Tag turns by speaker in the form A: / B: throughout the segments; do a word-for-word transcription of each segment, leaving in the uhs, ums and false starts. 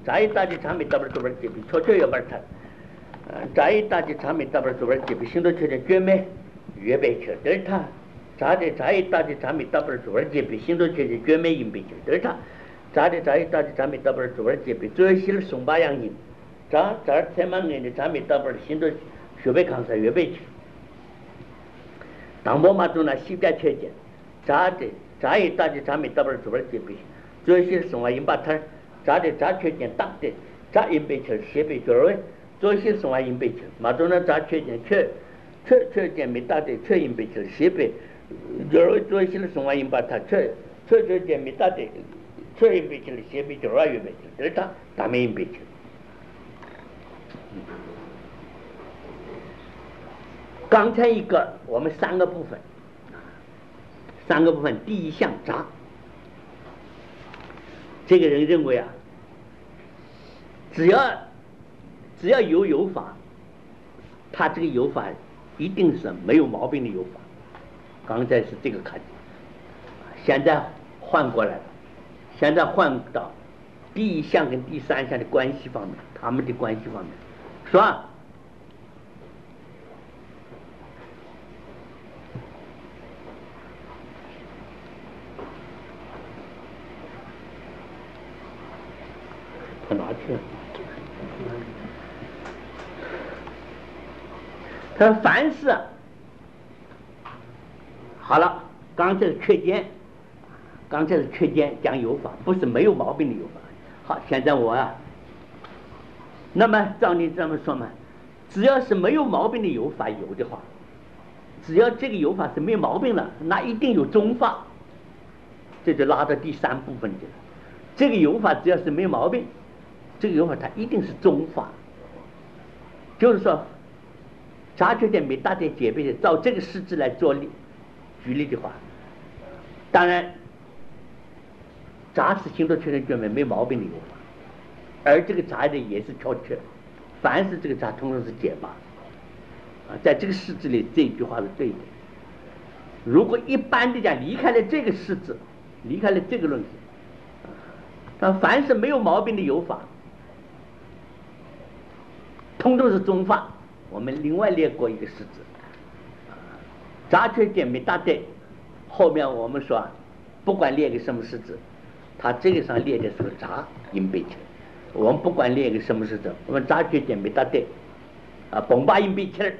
A: 자이따지 잠이 더블 더블 집이 초초여 발타 자이따지 잠이 더블 더블 집이 신도체제 꿰매 예배처 델타 자대 자이따지 잠이 더블 더블 집이 신도체제 꿰매 인비처 델타 자대 자이따지 잠이 더블 더블 집이 저실 송바양인 자 자 태만년의 잠이 더블 신도学배 강사 예배처 당보마도나 시대 체제 자대 자이따지 잠이 더블 더블 집이 저실 송바 인바탈 자대 자체견 딱대 자 인배철 세배 결의 조실 송화 인배철 마도나 자체견 최 최최견 미다대 최 인배철 세배 결의 조실 송화 인바타 최 최최견 미다대 최 인배철 세배 결의 인배철 delta 다메 인배철刚才一个我们三个部分三个部分第一项杂这个人认为啊只要只要有有法他这个有法一定是没有毛病的有法刚才是这个看现在换过来了现在换到第一项跟第三项的关系方面他们的关系方面是吧他哪去了他说凡是好了刚才是缺见刚才是缺见讲有法不是没有毛病的有法好现在我啊那么照你这么说嘛只要是没有毛病的有法有的话只要这个有法是没有毛病了那一定有宗法这就拉到第三部分去了这个有法只要是没有毛病这个有法它一定是宗法就是说杂缺点没大点解别的照这个实质来做例举例的话当然杂是行动确认卷面没毛病的有法而这个杂的也是超缺凡是这个杂通常是解法啊在这个实质里这一句话是对的如果一般的讲离开了这个实质离开了这个论述但凡是没有毛病的有法通通是宗法我们另外列过一个实质杂缺点没大对后面我们说不管列个什么实质它这个上列的是个杂因背起我们不管列个什么实质我们杂缺点没大对啊崩巴因背起来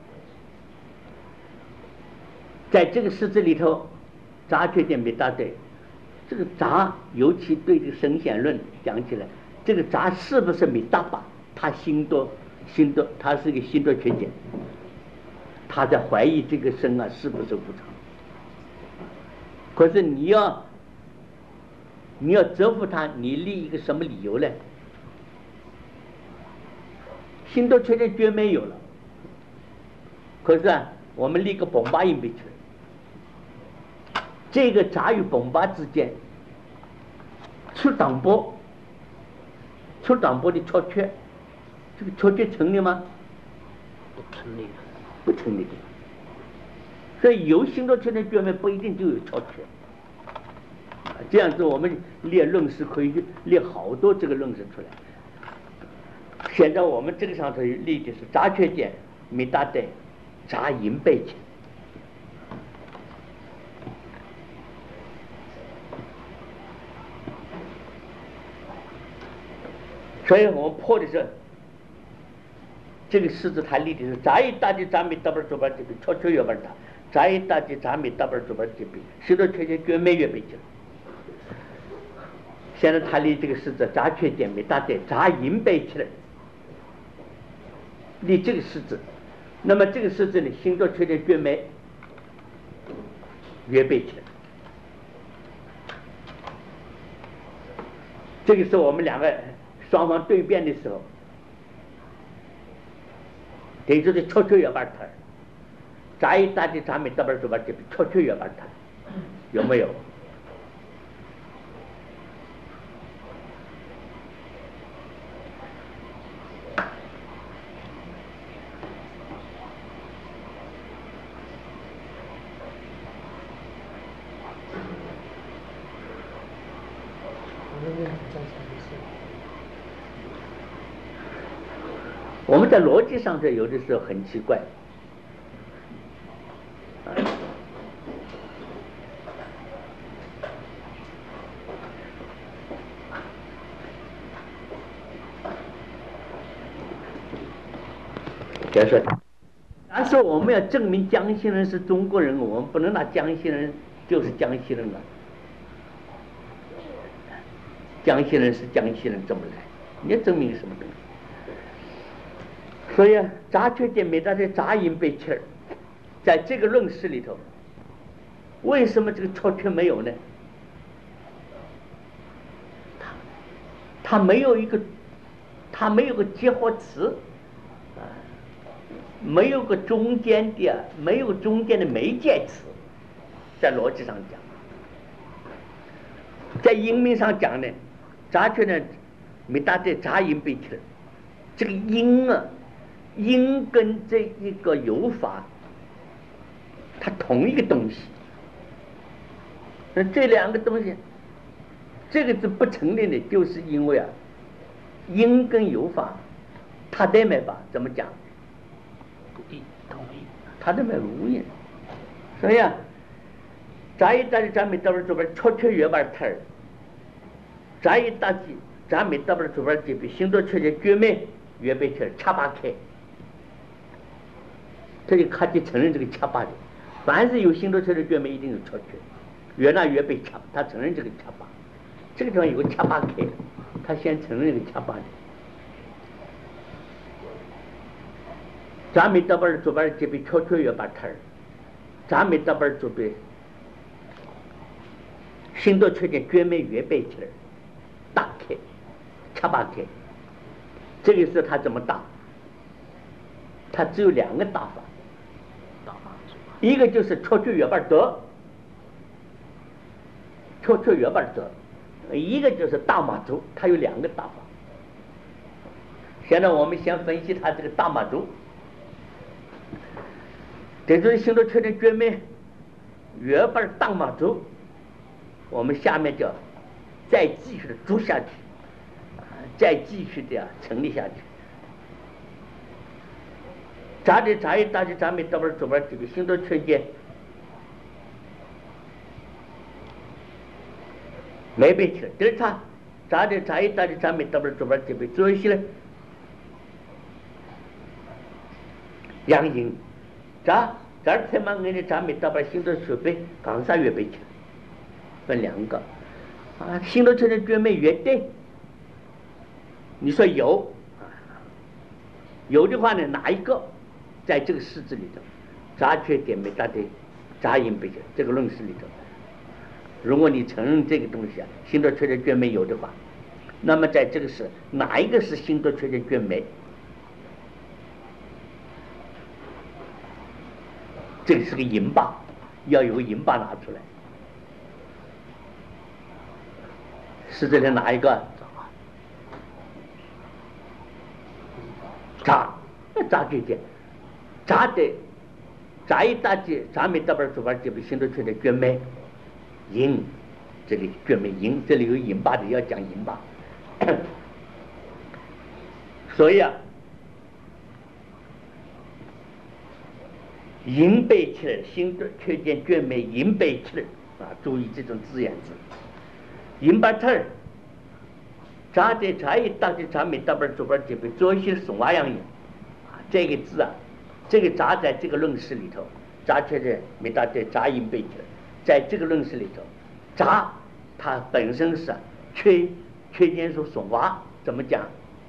A: 在这个实质里头杂缺点没大对这个杂尤其对这个神显论讲起来这个杂是不是没大把他心多心多他是一个心多缺见他在怀疑这个身啊是不是无常可是你要你要折服他你立一个什么理由呢心多缺见绝没有了可是啊我们立个崩巴因背去这个杂与崩巴之间出党波出党波的超缺这个超缺成立吗
B: 不成立
A: 不成立的所以有心多缺的绝灭不一定就有超缺这样子我们列论式可以列好多这个论式出来现在我们这个上头列的是杂缺见没大带杂因背起所以我们破的是这个式子它立的是杂一大的杂米 double 左边这边超缺越边它杂一大的杂米 double 左边这边许多缺缺绝没越背起现在它立这个式子杂缺减没大带杂因背起来立这个式子那么这个式子里心多缺缺绝没越背起来这个是我们两个双方对辩的时候等于说是超缺越半摊杂一大的杂米 double 左边这边超缺越半摊有没有我们在逻辑上这有的时候很奇怪。比如说，但是我们要证明江西人是中国人，我们不能拿江西人就是江西人了。江西人是江西人怎么来？你要证明什么东西？所以啊，杂缺点没大的杂音被气儿，在这个论式里头，为什么这个错缺没有呢？它它没有一个，它没有个结合词。没有个中间的，没有中间的媒介词，在逻辑上讲，在音名上讲呢，杂缺呢没大的杂音被起来，这个音啊，音跟这一个有法，它同一个东西，那这两个东西，这个是不成立的，就是因为啊，音跟有法，它得没法怎么讲？他的没无音，所以啊，咱一打的咱没到这边确确月半天儿，咱一打的咱没到这边这边新多确确绝美月半天七八开，这就开始承认这个七八的，凡是有新多确确绝美一定有确确，越那越被七，他承认这个七八，这个地方有个七八开，他先承认这个七八的。咱没到边左边这边悄悄月把天儿，咱没到边左边，新多缺点绝美月背起来，打开，七八开，这个是他怎么打？他只有两个打法，一个就是悄悄月把得，悄悄月把得，一个就是大马足，他有两个打法。现在我们先分析他这个大马足。这就是新多缺点绝美月半当马足，我们下面就再继续的读下去，再继续的成立下去。咱的咱一大的咱们这边这边这个新多缺点没被去，第二场咱的咱一大的咱们这边这边这边做一些了，阳阴。咱咱才嘛，俺的咱们大把新的设备，刚上月备去，分两个啊，新的车的绝美越对，你说有啊，有的话呢，哪一个在这个式子里头，杂缺点没大的杂音备去，这个论式里头，如果你承认这个东西啊，新的车的绝美有的话，那么在这个是哪一个是新的车的绝美？这个是个银把，要有个银把拿出来，是这里哪一个？扎，扎这些，扎的，扎一大截，扎没大半左边这边新都出来绝美，银，这里绝美银，这里有银把的要讲银把，所以啊。银背起来，新的缺见绝美，银背起来啊！注意这种字眼字，银把头儿，扎的扎一大的扎没大边左边这边做一些松娃样音啊！这个字啊，这个扎在这个论式里头，扎缺的没大的扎银背起来，在这个论式里头，扎它本身是缺缺见说松娃怎么讲？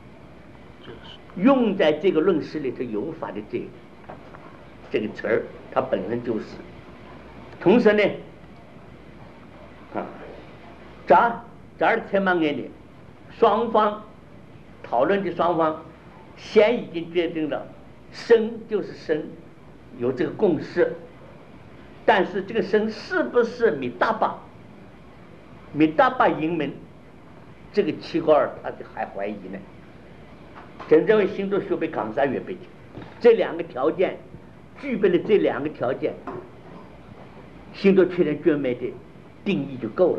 A: 用在这个论式里头有法的这个。这个词儿它本身就是，同时呢，啊，这这儿才嘛眼的，双方讨论的双方先已经决定了，生就是生，有这个共识，但是这个生是不是米大巴，米大巴英文，这个齐高尔他还怀疑呢。真正为新都学被冈山越北这两个条件。具备了这两个条件，新多缺点绝美的定义就够了。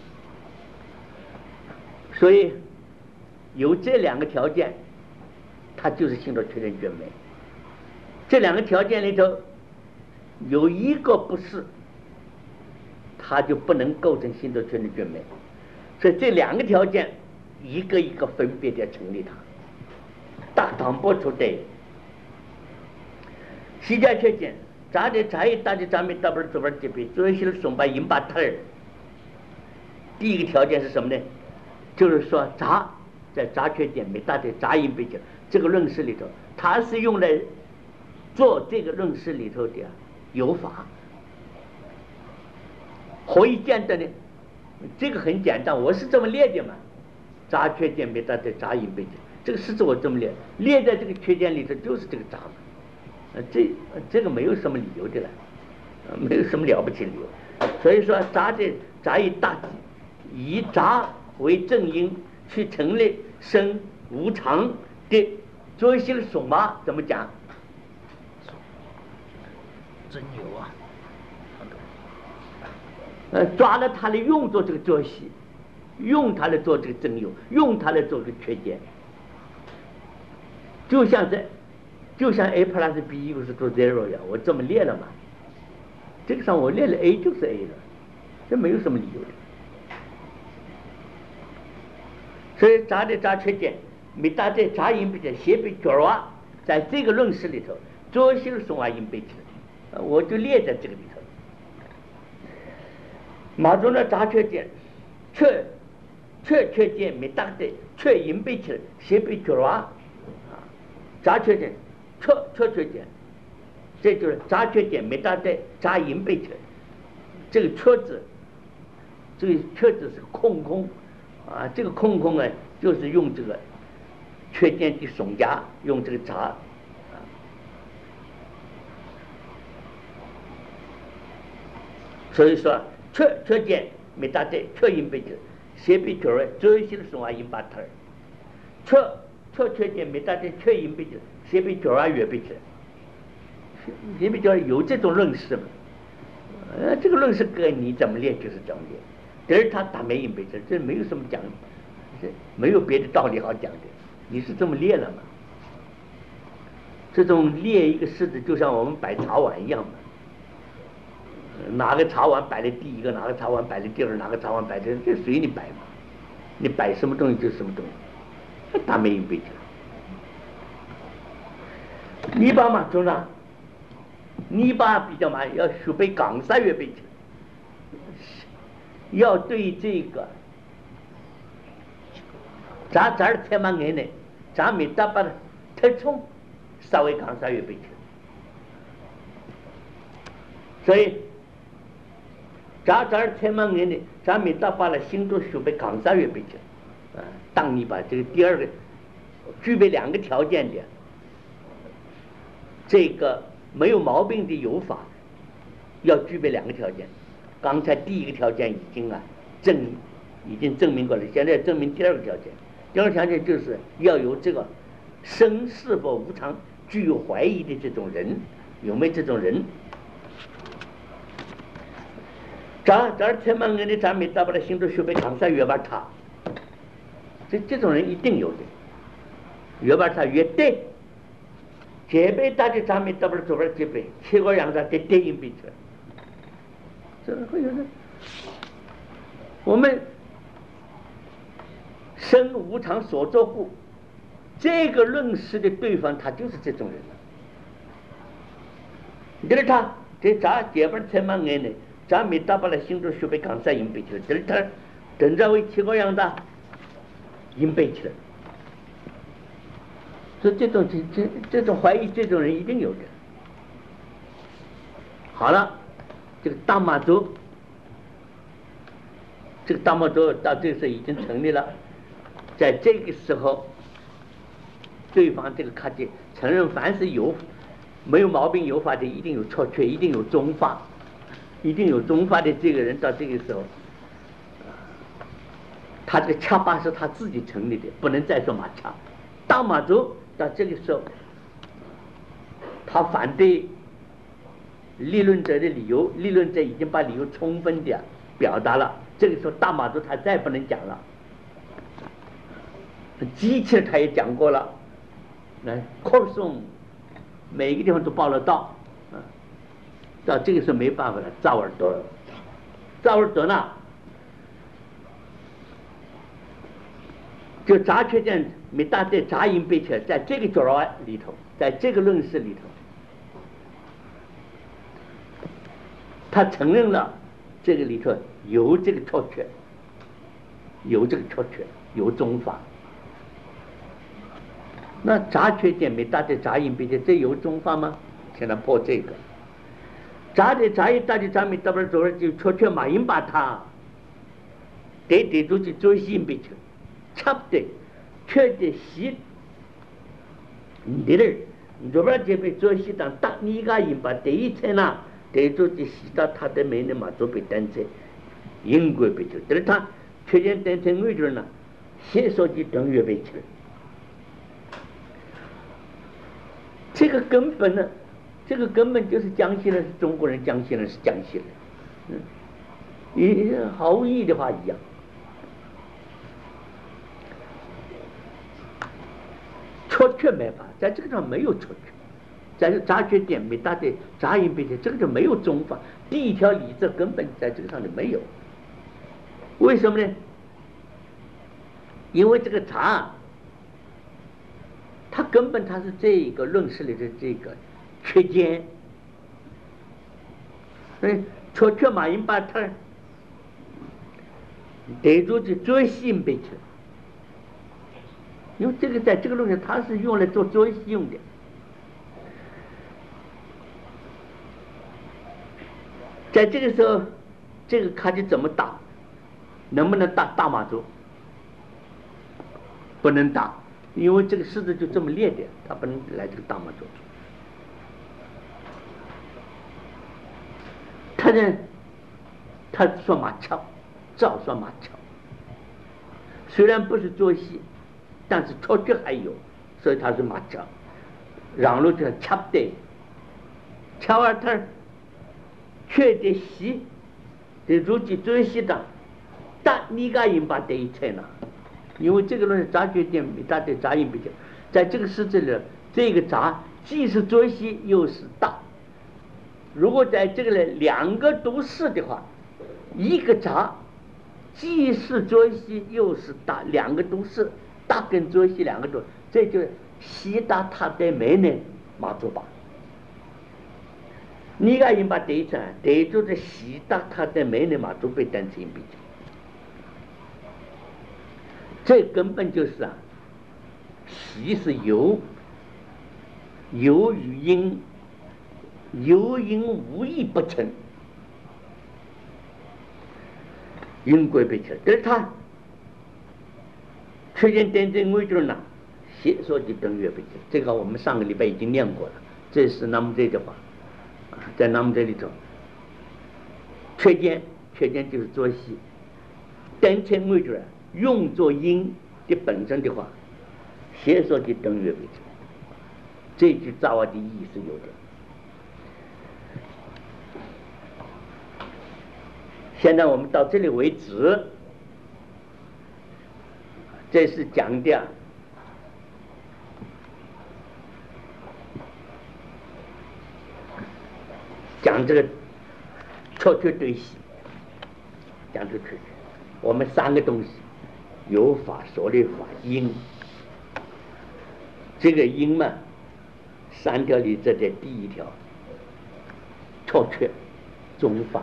A: 所以有这两个条件， 它就是心头确定绝美。这两个条件里头有一个不是，它就不能构成心头确定绝美。所以这两个条件一个一个分别的成立它。大唐不出的西家缺见杂的杂一大的杂没大不走边这边做一些松巴银巴特儿。第一个条件是什么呢？就是说杂在杂缺点没大的杂银背景这个论式里头，它是用来做这个论式里头的有法。何以见得呢？这个很简单，我是这么列的嘛。杂缺点没大的杂银背景，这个式子我这么列，列在这个缺点里头就是这个杂嘛。呃，这这个没有什么理由的了，呃，没有什么了不起理由。所以说杂的杂以大以杂为正因去成立生无常的作息的手嘛，怎么讲？
B: 真有啊！
A: 呃，抓了它来用作这个作息，用它来做这个真有，用它来做这个缺点，就像在，就像 a plus b equals to zero 一样，我这么列了嘛。这个上我列了 a 就是 a 了，这没有什么理由的。所以杂的杂缺点，没大的杂因比较斜比角啊，在这个论式里头，作息的松啊因背起来，我就列在这个里头。马中的杂缺点，却却缺点没大的却因背起来，斜比角啊，杂缺点，却却缺点，这就是杂缺点没大的杂因背起来，这个缺字，这个缺字是空空。啊，这个空空呢，就是用这个缺点的松加，用这个杂，啊，所以说缺缺点没大的缺因背起，斜比角儿最新的松啊因巴特儿，缺缺缺点没大的缺因背起，斜比角啊越背起，斜比角有这种论式嘛？呃，这个论式跟你怎么列就是怎么列。但是他打没因背起，这没有什么讲，这没有别的道理好讲的。你是这么列了嘛？这种列一个式子，就像我们摆茶碗一样嘛。哪个茶碗摆在第一个，哪个茶碗摆在第二，哪个茶碗摆在这随你摆嘛。你摆什么东西就是什么东西，打没因背起。泥巴嘛，中长，泥巴比较嘛，要学背港三月背起。要对这个咱这儿才蛮眼呢，咱没打把太冲，稍微刚三月背起，所以咱这儿才蛮眼呢，咱没打把了心中学背刚三月背起，啊，当你把这个第二个具备两个条件的，这个没有毛病的有法，要具备两个条件。刚才第一个条件已经啊证已经证明过了，现在证明第二个条件。第二个条件就是要有这个生是否无常具有怀疑的这种人，有没有这种人？咱咱前面人的咱没大不了心中学被长山越把他，这这种人一定有的，越把他越对，这辈大的咱没大不了左边这辈，结果让他得对应彼此。这会有的，我们生无常所作故，这个论事的对方他就是这种人了。你看他这咋结巴才蛮爱呢？咋没打把来心中学被刚才引背起来？这他等着为七个样的引背起来。所以这种这这这种怀疑，这种人一定有的。好了。这个大马洲，这个大马洲到这个时候已经成立了，在这个时候，对方这个卡姐承认凡是有没有毛病有法的，一定有错缺，一定有中法，一定有中法的这个人到这个时候，他这个恰巴是他自己成立的，不能再说马恰。大马洲到这个时候，他反对。立论者的理由，立论者已经把理由充分的表达了。这个时候，大马洲他再不能讲了，机器他也讲过了， 来扩送，每个地方都报了到，啊，到这个时候没办法了，扎尔多，扎尔多呢，就杂缺见没大在杂音背起，在这个角儿里头，在这个论事里头，他承认了这个里头有这个错缺，有这个错缺，有宗法。那杂缺见没大的杂音背起，这有宗法吗？现在破这个。杂的杂音大的杂没大不了走了就错缺马音把它，得得住去做心背起。差不多，缺的西，你的，你这边这边做西当大你个人把第一层呐，得做的西到他的面的嘛，做被单层，英国被就，但是他缺点单层为主呢，先说的等于被去，这个根本呢，这个根本就是江西人是中国人，江西人是江西人，嗯，也毫无意义的话一样。错缺没法，在这个上没有错缺，在这杂缺点没大的杂音背起，这个就没有宗法。第一条理则根本在这个上就没有。为什么呢？因为这个杂，它根本它是这个论事里的这个缺间，嗯，错缺马音把它得住的最新背起。因为这个在这个论上，它是用来做作息用的。在这个时候，这个卡就怎么打？能不能打大马足？不能打，因为这个狮子就这么列的，它不能来这个大马足。他呢，他说马翘，照说马翘，虽然不是作息。但是错觉还有，所以他是马翘，让路就掐的，掐完他缺的西，的如今最西的，但你个人把这一切呢？因为这个论杂缺点没大的杂音比较，在这个世界里，这个杂既是最西又是大。如果在这个里两个都是的话，一个杂既是最西又是大，两个都是。大跟左西两个都，这就西大他的妹呢马祖吧。你个人把对称，对住的西大他的妹呢马祖被单成比较，这根本就是啊，西是有，有与阴，有阴无一不成，因果被切，但是他。缺见点证为主呢，写说的等于不起，这个我们上个礼拜已经念过了，这是南无这的话，在南无这里头，缺见缺见就是作息，点证为主用作因的本身的话，写说的等于不起，这句造话的意义是有的。现在我们到这里为止。这是讲的，讲这个错缺对系，讲这个错缺。我们三个东西，有法、所立法、因。这个因嘛，三条里这的第一条，错缺，宗法，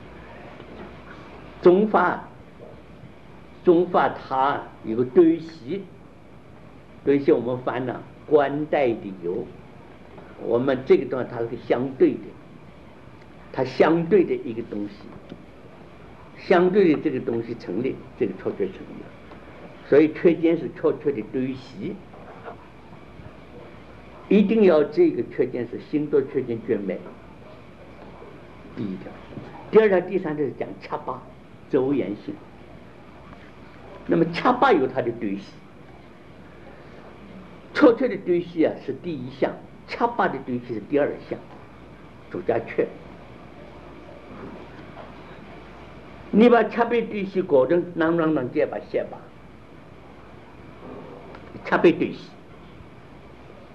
A: 宗法。宗法它有个对系，对系我们翻了关带的有，我们这个东西它是相对的，它相对的一个东西，相对的这个东西成立，这个错缺成立，所以缺见是错缺的对系，一定要这个缺见是心多缺见绝美，第一条，第二条、第三条是讲掐巴周延性。那么掐巴有它的对系，错缺的对系啊是第一项，掐巴的对系是第二项，主加缺。你把掐巴对系果成啷啷啷这把写吧，掐巴对系，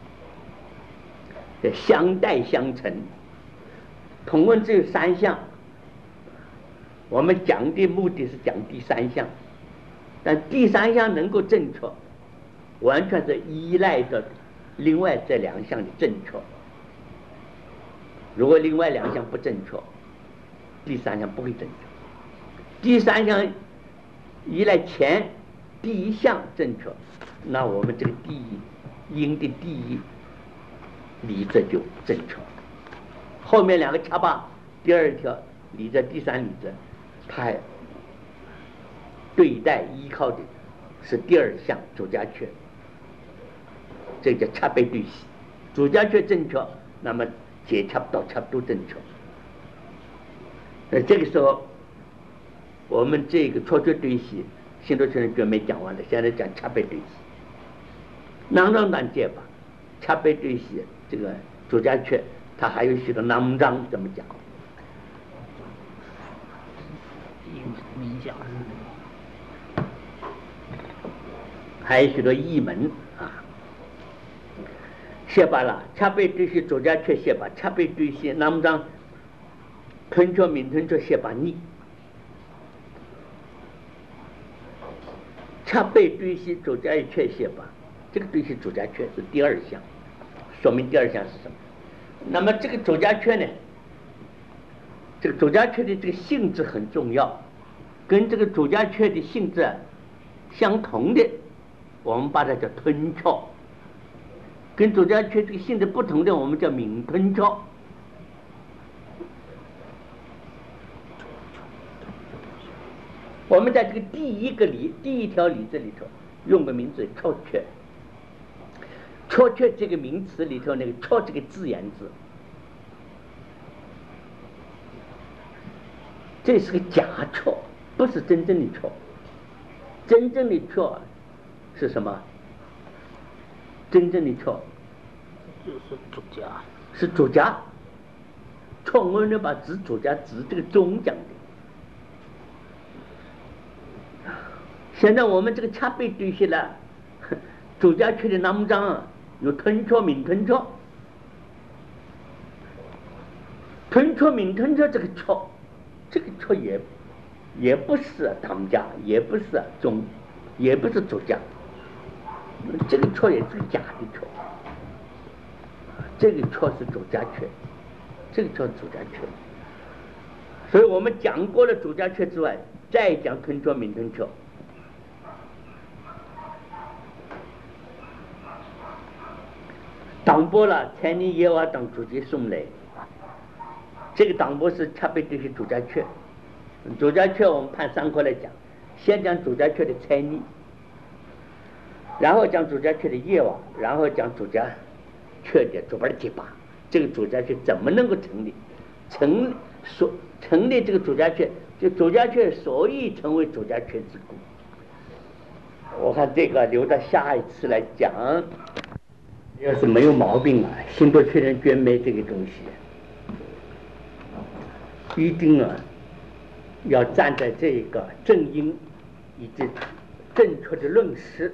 A: 这相带相成。同文只有三项，我们讲的目的是讲第三项，但第三项能够正确，完全是依赖着另外这两项的正确。如果另外两项不正确，第三项不会正确。第三项依赖前第一项正确，那我们这个第一因的第一理则就正确。后面两个恰巴第二条理则、第三理则，它对待依靠的是第二项主家确，这叫恰背对系。主家确正确，那么解恰到恰都正确。那这个时候，我们这个错觉对系，新多学人准备讲完了，现在讲恰背对系。囊章当解法，恰背对系这个主家确。他还有许多囊章怎么讲？
B: 冥想，
A: 还有许多译门啊。写罢了，恰背对系主家确写罢，恰背对系囊章吞确闽吞确写罢逆。恰背对系主家确写罢，这个对系主家确是第二项，说明第二项是什么？那么这个主家确呢，这个主家确的这个性质很重要，跟这个主家确的性质相同的，我们把它叫吞确；跟主家确这个性质不同的，我们叫闽吞确。我们在这个第一个理第一条理这里头用个名字确确。确确这个名词里头那个确这个字眼字，这是个假确，不是真正的确。真正的确是什么？真正的确
B: 就是主家，
A: 是主家。从我们把指主家指这个中讲的。现在我们这个恰背对系了，主家确的囊章啊。有吞确、闽吞确，吞确、闽吞确这个确，这个确也也不是当家，也不是中，也不是主家，这个确也是假的确，这个确是主家确，这个确是主家确。所以我们讲过了主家确之外，再讲吞确、闽吞确。党波了，才你耶瓦当主家送来，这个党波是恰背对系主家确。主家确我们判三块来讲，先讲主家确的才你，然后讲主家确的耶瓦，然后讲主家确的主板结巴。这个主家确怎么能够成立？成所成立这个主家确，就主家确所以成为主家确之故。我看这个留到下一次来讲。要是没有毛病啊，新多确认捐没这个东西，一定啊要站在这个正因以及正确的论实，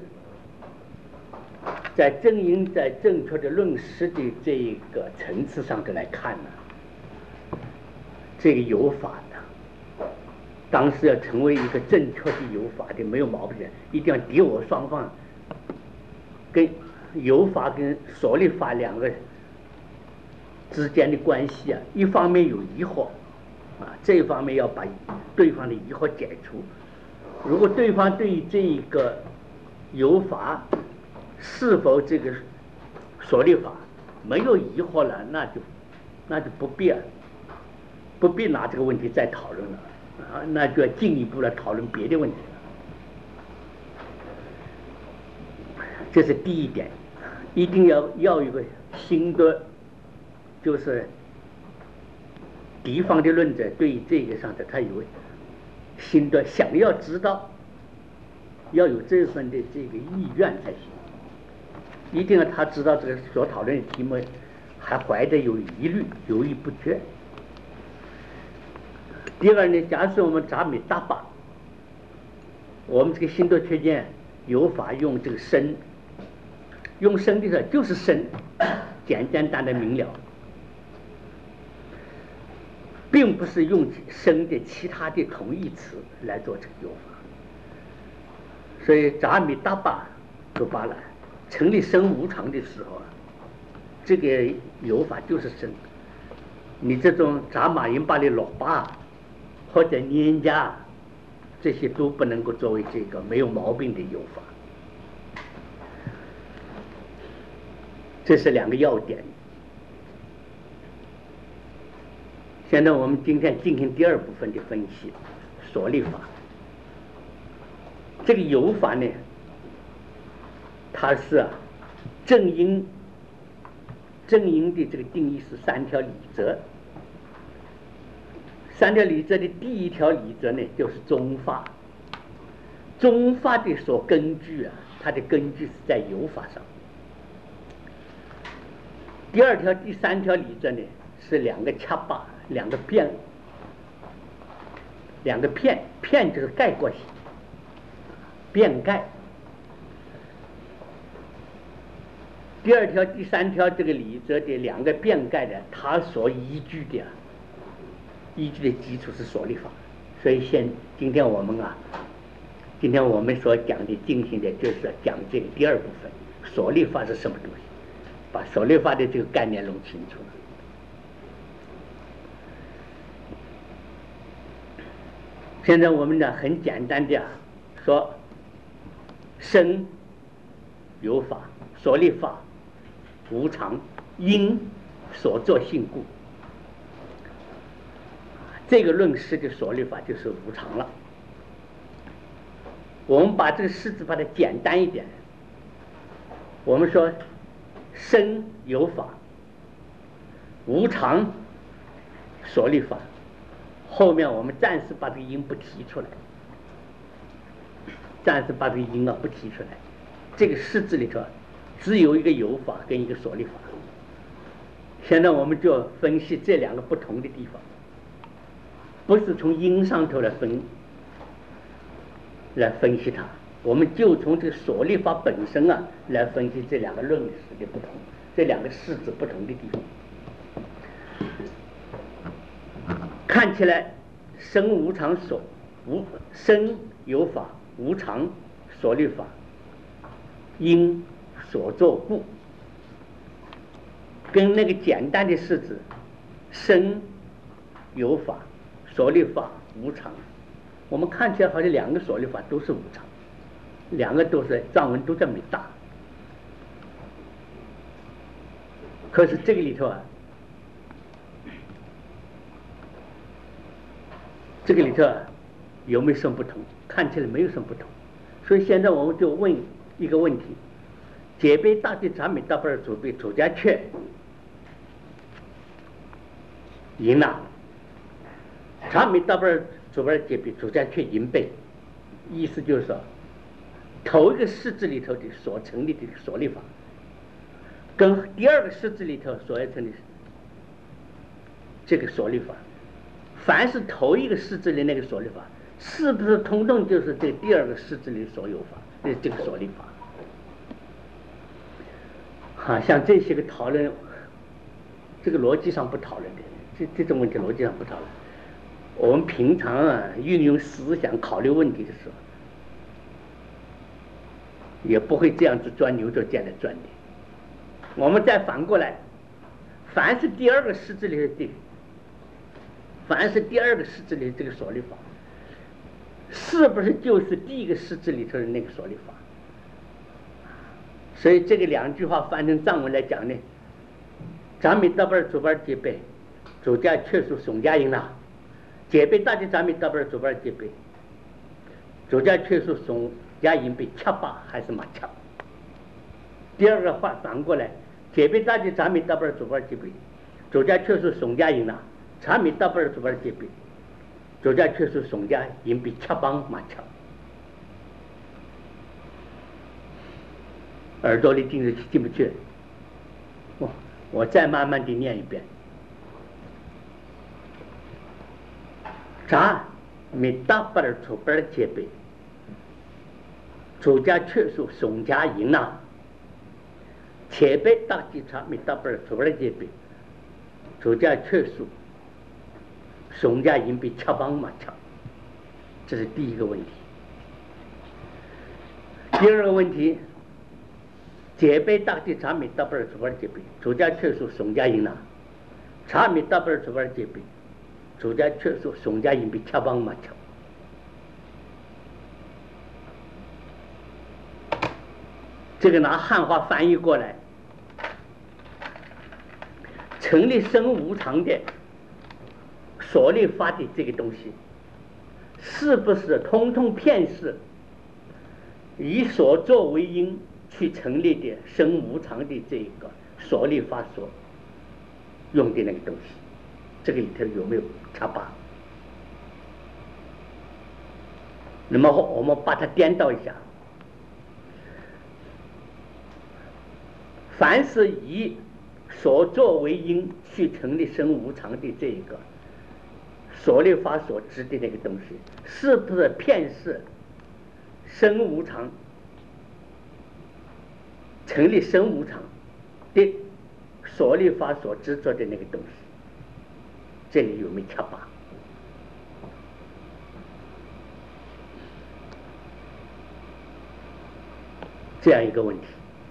A: 在正因在正确的论实的这一个层次上头来看呢，这个有法呢，当时要成为一个正确的有法的没有毛病的，一定要敌我双方跟有法跟所立法两个之间的关系啊，一方面有疑惑啊，这一方面要把对方的疑惑解除。如果对方对于这一个有法是否这个所立法没有疑惑了，那就那就不必啊，不必拿这个问题再讨论了啊，那就要进一步来讨论别的问题了。这是第一点。一定要要有个新的，就是敌方的论者对于这个上的他有新的想要知道，要有这份的这个意愿才行。一定要他知道这个所讨论的题目还怀着有疑虑，犹豫不决。第二呢，假设我们咱们大法，我们这个新的缺见有法用这个身。用生的时候就是生， 简简单单明了，并不是用生的其他的同义词来做这个有法。所以扎米达巴多巴兰成立生无常的时候啊，这个有法就是生。你这种扎马因巴的老巴或者年家，这些都不能够作为这个没有毛病的有法。这是两个要点。现在我们今天进行第二部分的分析，所立法。这个有法呢，它是啊，正因正因的这个定义是三条理则。三条理则的第一条理则呢，就是宗法。宗法的所根据啊，它的根据是在有法上。第二条、第三条理则呢，是两个恰巴，两个变，两个片，片就是概括性，变概。第二条、第三条这个理则的两个变概的，它所依据的、啊，依据的基础是所立法。所以现今天我们啊，今天我们所讲的进行的就是讲这个第二部分，所立法是什么东西，把所立法的这个概念弄清楚了。现在我们呢很简单的说，生有法，所立法无常，因所作性故。这个论释的所立法就是无常了。我们把这个式子把它简单一点，我们说生有法，无常所立法，后面我们暂时把这个因不提出来，暂时把这个因啊不提出来。这个式子里头只有一个有法跟一个所立法。现在我们就要分析这两个不同的地方，不是从因上头来分来分析它，我们就从这个所立法本身啊来分析这两个论式的不同，这两个式子不同的地方。看起来生无常所无生有法，无常所立法，因所作故，跟那个简单的式子生有法，所立法无常，我们看起来好像两个所立法都是无常，两个都是藏文都在美大。可是这个里头啊，这个里头啊有没有什么不同？看起来没有什么不同。所以现在我们就问一个问题：解背大地禅美大不二主背主家却赢了，禅美大不二主不二解背主家却赢背，意思就是说，头一个式子里头的所成立的所立法，跟第二个式子里头所要成立这个所立法，凡是头一个式子里那个所立法，是不是通通就是这第二个式子里所有法，这这个所立法？啊，像这些个讨论，这个逻辑上不讨论的，这这种问题逻辑上不讨论。我们平常啊运用思想考虑问题的时候，也不会这样子钻牛角尖来钻的。我们再反过来，凡是第二个式子里的，凡是第二个式子里的这个所立法，是不是就是第一个式子里头的那个所立法？所以这个两句话翻成藏文来讲呢，咱们大本主本解背，主家确属宋家营了，解背大的咱们大本主本解背，主家确属宋家营被恰巴还是马恰？第二个话反过来，解背大的咱们大本主本解背，主家确属宋家营了，咱们大本主本解背，主家确属宋家营被恰邦马恰。耳朵里听着进不去，我我再慢慢的念一遍。查米大巴尔出边的戒备，主家确属宋家营呐， 且被大吉查米大不尔出来这边，主家确数，宋家银币恰帮嘛恰，这是第一个问题。第二个问题，且被大吉查米大不尔出来这边，主家确数宋家银呐，查米大不尔出来这边，主家确数宋家银币恰帮嘛恰。这个拿汉话翻译过来，成立生无常的所立法的这个东西，是不是通通骗是以所作为因去成立的生无常的这个所立法所用的那个东西？这个里头有没有差别？那么我们把它颠倒一下。凡是以所作为因去成立生无常的这一个所立法所知的那个东西，是不是骗是生无常成立生无常的所立法所执着的那个东西？这里有没有差别？这样一个问题。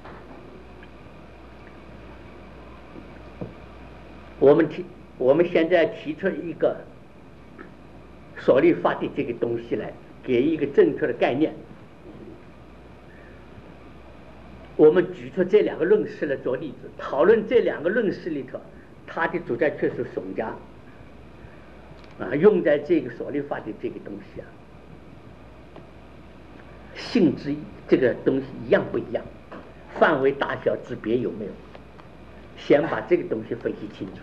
A: 我们提，我们现在提出一个所立法的这个东西来，给一个正确的概念。我们举出这两个论事来做例子，讨论这两个论事里头，它的主宰却是宋家啊，用在这个所立法的这个东西啊，性质这个东西一样不一样，范围大小之别有没有？先把这个东西分析清楚。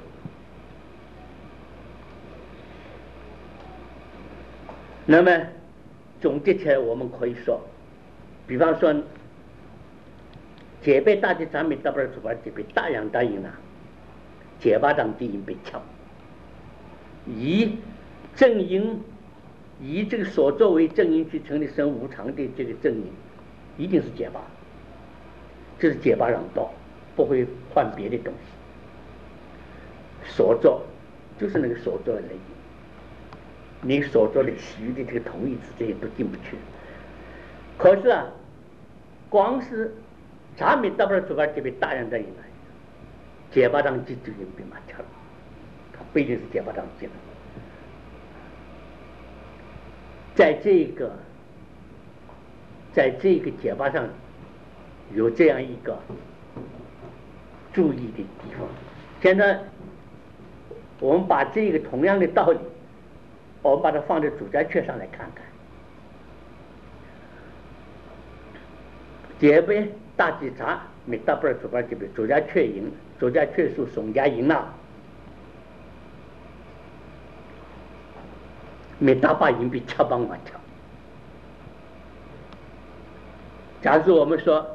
A: 那么总结起来，我们可以说，比方说，解背大的咱们大不了出发解背大洋大赢了，解巴掌地因被敲，以正因，以这个所作为正因去成立生无常的这个正因，一定是解巴，这是解巴掌道，不会换别的东西。所作就是那个所作而已。你所做的其余的这个同义词这些都进不去。可是啊，光是咱们大不了出发这边大人的人来，解巴掌机就已经被骂掉了，他不一定是解巴掌机了。在这个，在这个解巴上有这样一个注意的地方。现在我们把这个同样的道理，我们把它放在主宰确上来看看。解背大稽查没大不了主办这边主宰确赢，主宰确数宋家赢了，没大把赢比七帮万强。假如我们说，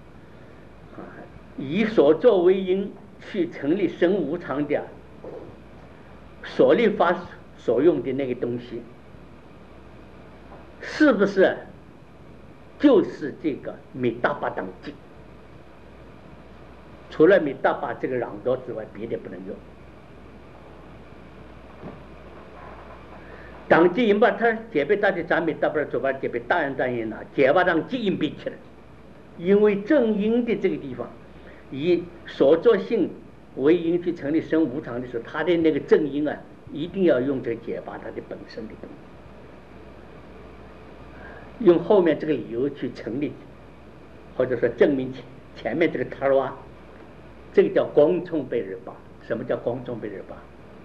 A: 以所作为因去成立生无常的所立法所用的那个东西，是不是就是这个米大巴当机？除了米大巴这个朗多之外，别的不能用。当机引把它解被大的咱米大不了走吧，解被大人当人了，解把当机引比起来，因为正因的这个地方，以所作性为因去成立生无常的时候，它的那个正因啊，一定要用这个解把它的本身的东西，用后面这个理由去成立，或者说证明前前面这个塔罗啊，这个叫光冲贝日巴。什么叫光冲贝日巴？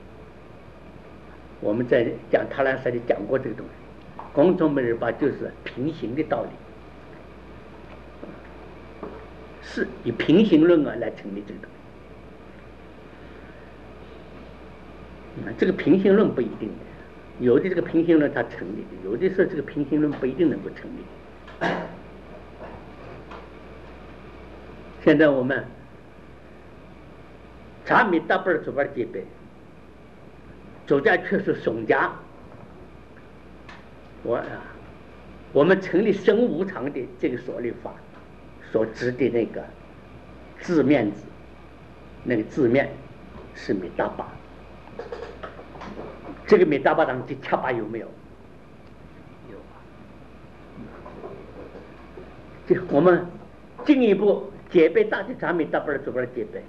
A: 我们在讲塔兰赛里讲过这个东西，光冲贝日巴就是平行的道理，是以平行论啊来成立这个东西。这个平行论不一定的，有的这个平行论它成立的，有的时候这个平行论不一定能够成立。现在我们查米大不尔主巴结背，主家却是宋家，我啊，我们成立生无常的这个所立法所指的那个字面字，那个字面是米大巴。这个米大巴当的恰巴有没有？
B: 有啊。
A: 这我们进一步解背大体查米大巴的主要解背。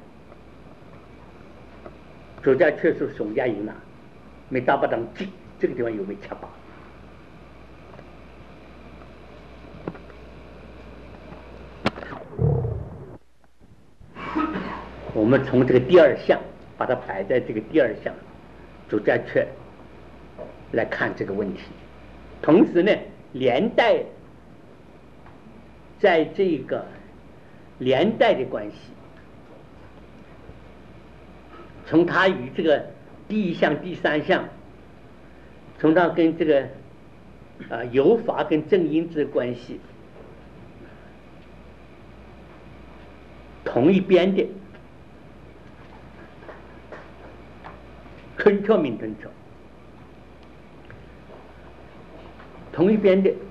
A: 主家确实熊家营了，米大巴当记这个地方有没有恰巴？我们从这个第二项把它摆在这个第二项主家确来看这个问题，同时呢，连带在这个连带的关系，从它与这个第一项、第三项，从它跟这个啊有法跟正因之关系同一边的。吞窍抿吞窍，同一边的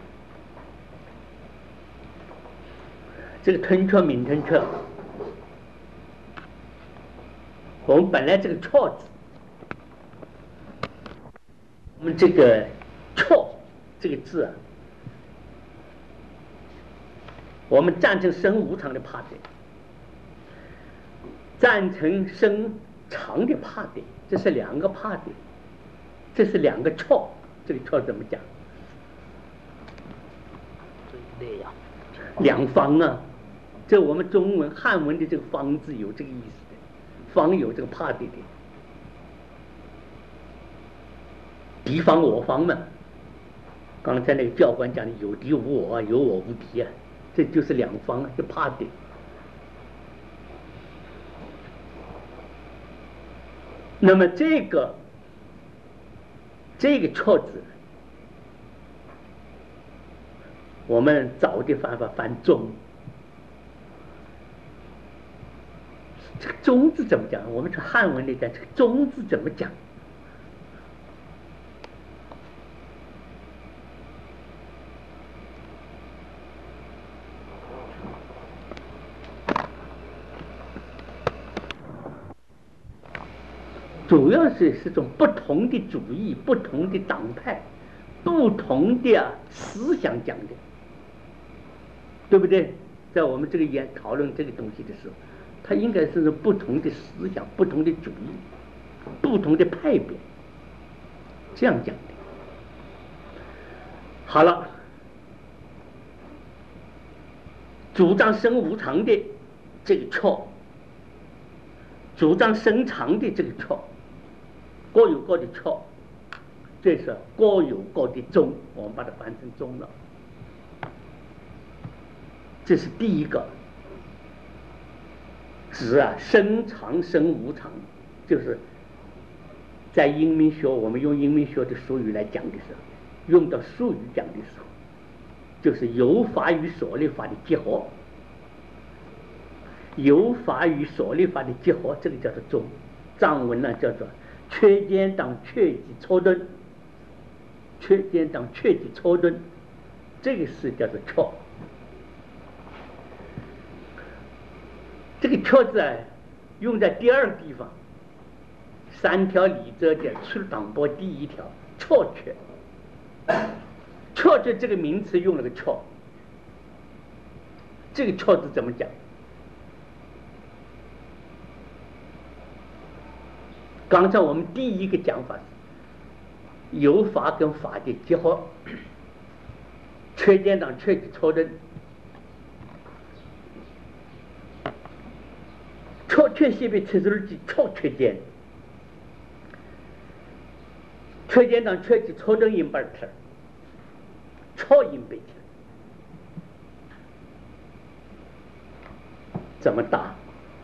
A: 这个吞窍抿吞窍，我们本来这个窍字，我们这个窍这个字啊，我们赞成生无常的怕的，赞成生常的怕的。这是两个怕的，这是两个窍，这个窍怎么讲？两方啊，这我们中文汉文的这个方字有这个意思的，方有这个怕的的，敌方我方嘛。刚才那个教官讲的有敌无我啊，有我无敌啊，这就是两方啊，就怕的。那么这个这个窍字，我们早的方法翻中，这个中字怎么讲？我们从汉文里讲，这个中字怎么讲？主要是是种不同的主义、不同的党派、不同的思想讲的，对不对？在我们这个研讨论这个东西的时候，它应该是不同的思想、不同的主义、不同的派别这样讲的。好了，主张生无常的这个窍，主张生常的这个窍，各有各的窍，这是各有各的宗，我们把它翻成宗了。这是第一个，指啊生常生无常，就是在英明学，我们用英明学的术语来讲的时候，用到术语讲的时候，就是有法与所立法的结合，有法与所立法的结合，这个叫做宗。藏文呢叫做缺间当缺即错顿，缺间当缺即错顿，这个是叫做窍。这个窍字啊，用在第二个地方，三条理则的出党波第一条窍缺，窍缺这个名词用了个窍，这个窍字怎么讲？刚才我们第一个讲法是有法跟法的结合，缺间当缺即错顿，窍缺系被测出的窍缺间，缺间当缺即错顿音摆儿，窍音被切，怎么打？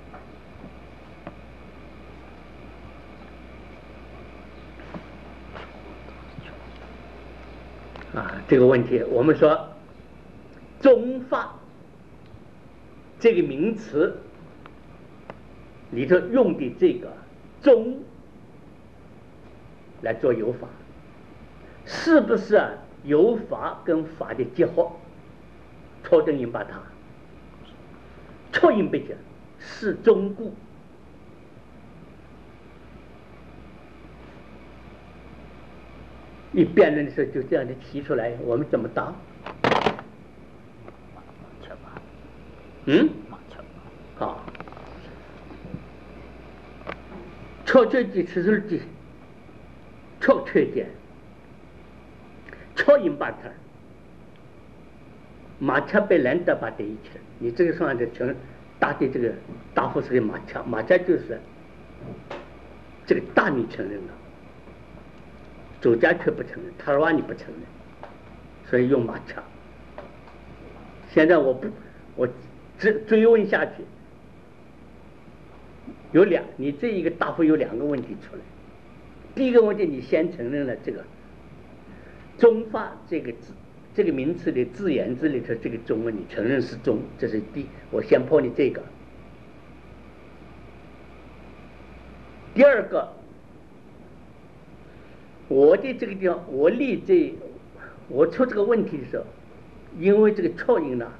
A: 啊，这个问题我们说宗法这个名词里头用的这个宗来做有法，是不是啊有法跟法的结合？错正音把它错音被讲， 是中故。一辩论的时候就这样的提出来，我们怎么答？嗯，好。超缺几次数几？超缺点，超音巴特，马恰被人的把这一切，你这个上的成大的这个答复是个马恰，马恰就是这个大你承认了，周家却不承认，塔尔瓦你不承认，所以用马恰。现在我不我追追问下去，有两，你这一个答复有两个问题出来。第一个问题，你先承认了这个中法这个字这个名词的字眼字里头这个中文，你承认是中，这是第，我先破你这个。第二个，我的这个地方，我立这我出这个问题的时候，因为这个错音呢，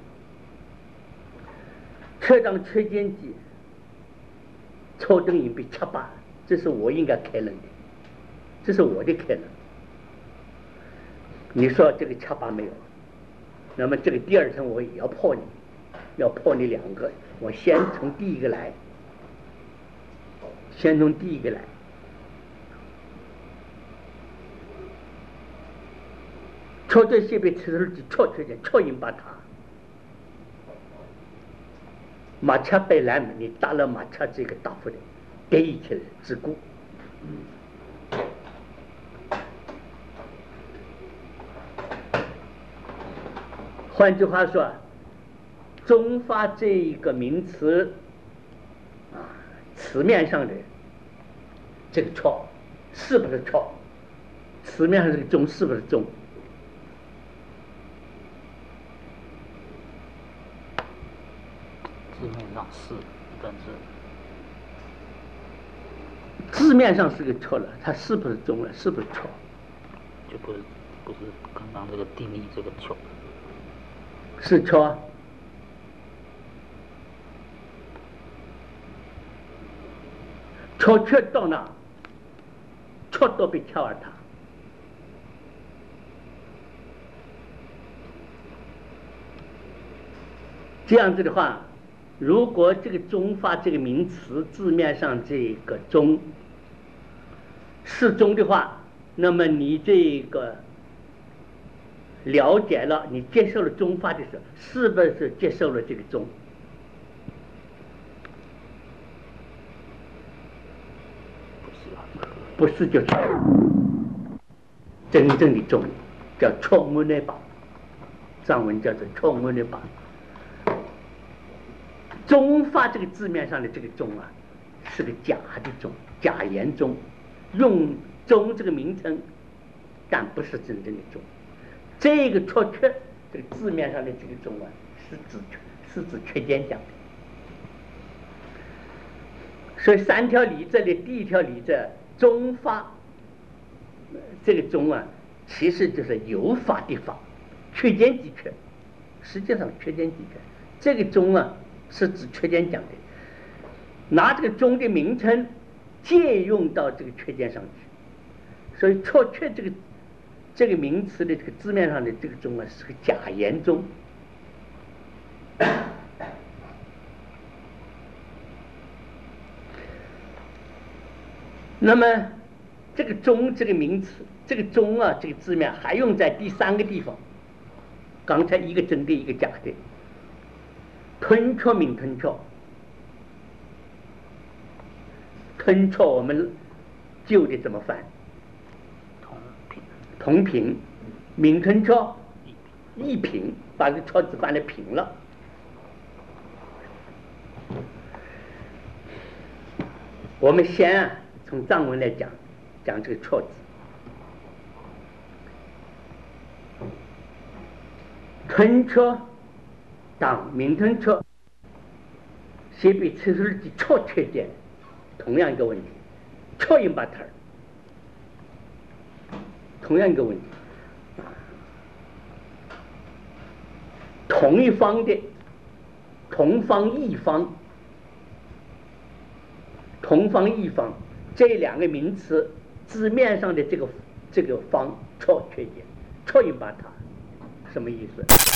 A: 确当缺间机错等音被切八，这是我应该开论的。这是我的开论，你说这个恰巴没有，那么这个第二层我也要破你，要破你两个，我先从第一个来，先从第一个来。错这些被吃出去错缺点，错音把它，马恰被来门，你打了马恰这个答复的，给一起来自顾。换句话说，中法这一个名词啊，词面上的这个错是不是错？词面上这个中是不是中？
B: 字面上是，但是
A: 字面上是个错了，它是不是中了？是不是错？
B: 就不是不是刚刚这个定义这个错。
A: 是错，错却到哪，错都被跳尔他。这样子的话，如果这个中法这个名词字面上这个中是中的话，那么你这个了解了，你接受了中法的时候，是不是接受了这个中？不是就是真正的中，叫错误内把，藏文叫做错误内把。中法这个字面上的这个中啊，是个假的中，假言中，用中这个名称，但不是真正的中。这个错缺，这个字面上的这个中啊，是指是指缺间讲的。所以三条例则里第一条例则中法，这个中啊，其实就是有法的法，缺间即缺，实际上缺间即缺。这个中啊，是指缺间讲的，拿这个中的名称借用到这个缺间上去，所以错缺这个。这个名词的这个字面上的这个中啊，是个假言中。那么这个中这个名词，这个中啊这个字面还用在第三个地方。刚才一个真的，一个假的。吞错名吞错，吞错我们旧的怎么翻？同平，名吞错，一平，把这个错字翻了平了。我们先啊，从藏文来讲，讲这个错字。吞错，当名吞错，写比吃出的错缺点，同样一个问题，错音把它儿。同样一个问题，同一方的同方异方同方异方这两个名词字面上的这个这个方错缺减，错音把它什么意思？